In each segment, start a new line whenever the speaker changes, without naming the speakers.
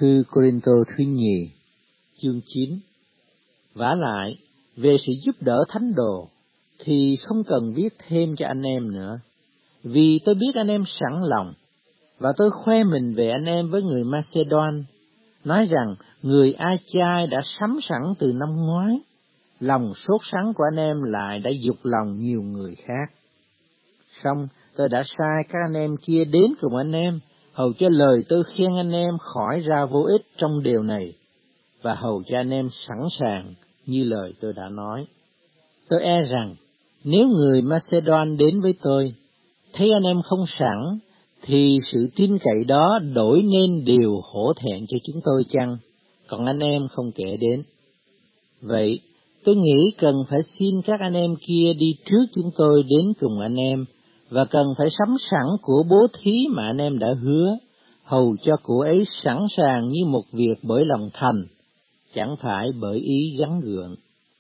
Thư Cô-rinh-tô thứ nhì, chương 9. Vả lại, về sự giúp đỡ thánh đồ, thì không cần viết thêm cho anh em nữa, vì tôi biết anh em sẵn lòng, và tôi khoe mình về anh em với người Macedon, nói rằng người Ai-chai đã sắm sẵn từ năm ngoái, lòng sốt sắng của anh em lại đã dục lòng nhiều người khác. Song tôi đã sai các anh em kia đến cùng anh em, hầu cho lời tôi khen anh em khỏi ra vô ích trong điều này, và hầu cho anh em sẵn sàng như lời tôi đã nói. Tôi e rằng nếu người Macedon đến với tôi, thấy anh em không sẵn, thì sự tin cậy đó đổi nên điều hổ thẹn cho chúng tôi chăng, còn anh em không kể đến. Vậy, tôi nghĩ cần phải xin các anh em kia đi trước chúng tôi đến cùng anh em, và cần phải sắm sẵn của bố thí mà anh em đã hứa, hầu cho của ấy sẵn sàng như một việc bởi lòng thành, chẳng phải bởi ý gắn gượng.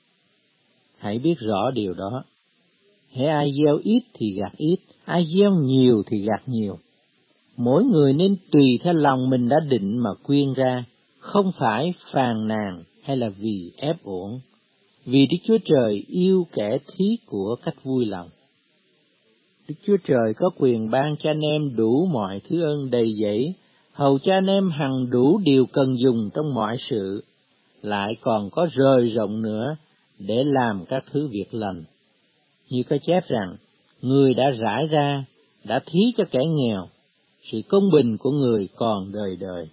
Hãy biết rõ điều đó. Hễ ai gieo ít thì gặt ít, ai gieo nhiều thì gặt nhiều. Mỗi người nên tùy theo lòng mình đã định mà quyên ra, không phải phàn nàn hay là vì ép uổng, vì Đức Chúa Trời yêu kẻ thí của cách vui lòng. Đức Chúa Trời có quyền ban cho anh em đủ mọi thứ ơn đầy dẫy, hầu cho anh em hằng đủ điều cần dùng trong mọi sự, lại còn có rời rộng nữa để làm các thứ việc lành. Như có chép rằng, người đã rải ra, đã thí cho kẻ nghèo, sự công bình của người còn đời đời.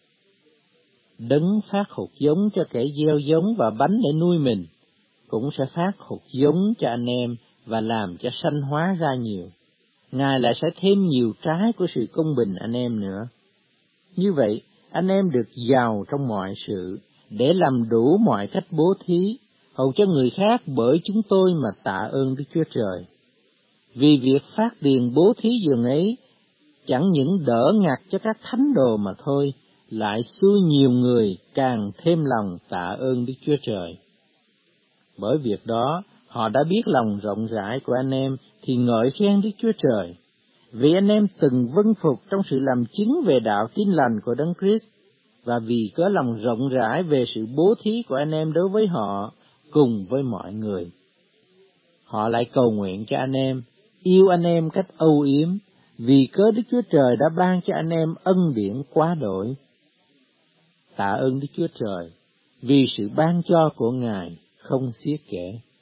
Đấng phát hột giống cho kẻ gieo giống và bánh để nuôi mình, cũng sẽ phát hột giống cho anh em và làm cho sanh hóa ra nhiều. Ngài lại sẽ thêm nhiều trái của sự công bình anh em nữa. Như vậy, anh em được giàu trong mọi sự, để làm đủ mọi cách bố thí, hầu cho người khác bởi chúng tôi mà tạ ơn Đức Chúa Trời. Vì việc phát tiền bố thí dường ấy, chẳng những đỡ ngặt cho các thánh đồ mà thôi, lại xui nhiều người càng thêm lòng tạ ơn Đức Chúa Trời. Bởi việc đó, họ đã biết lòng rộng rãi của anh em thì ngợi khen Đức Chúa Trời. Vì anh em từng vâng phục trong sự làm chứng về đạo tin lành của Đấng Christ, và vì có lòng rộng rãi về sự bố thí của anh em đối với họ cùng với mọi người. Họ lại cầu nguyện cho anh em, yêu anh em cách âu yếm, vì cớ Đức Chúa Trời đã ban cho anh em ân điển quá đổi. Tạ ơn Đức Chúa Trời vì sự ban cho của Ngài không xiết kể.